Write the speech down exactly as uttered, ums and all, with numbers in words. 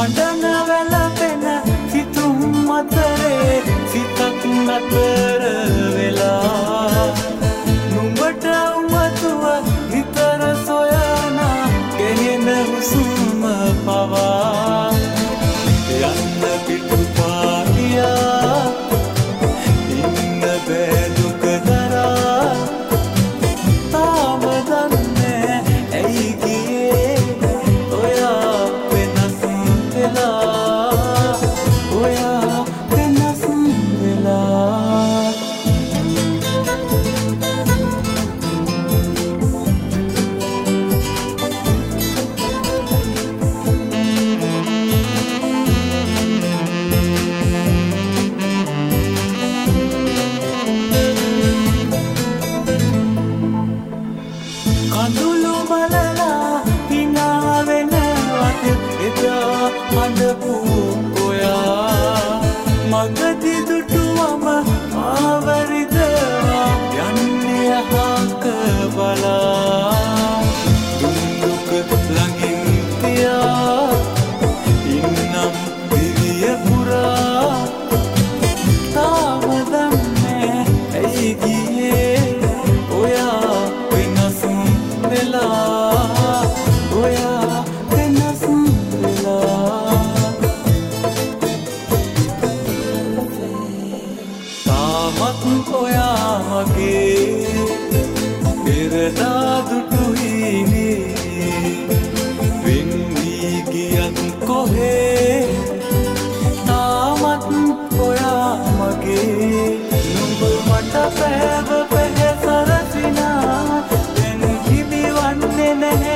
අඬන වැළපෙන සිතුම් අතරේ සිතක් නතර වෙලා නුඹට උමතුව නිතර සොයන ගෙහෙන හුස්ම පවා යන්න පිටුපාගියා ඉන්න බෑ දුක දරා තාම දන්නේ ඇයි ගියේ ඔයා වෙනස් වෙලා ඔයා වෙනස් වෙලා කඳුළු බලලා hina වෙනවත් එදා හඬපු ඔයා මගදී දුටුවම ආවරිදවා යන්නේ අහක බලා දුක් ළඟින් තියා ඉන්නම් දිවිය පුරා තාම දන්නේ ඇයි ගියේ ඔයා වෙනස් වෙලා ඔයා වෙනස් වෙලා තාමත් ඔයා මගේ පෙරදා දුටු හිනේ වෙන්නී ගියත් කොහේ තාමත් ඔයා මගේ නුඹ මට පැව පැහැ සරසිනා දැන් හිමිවන්නේ නැහැ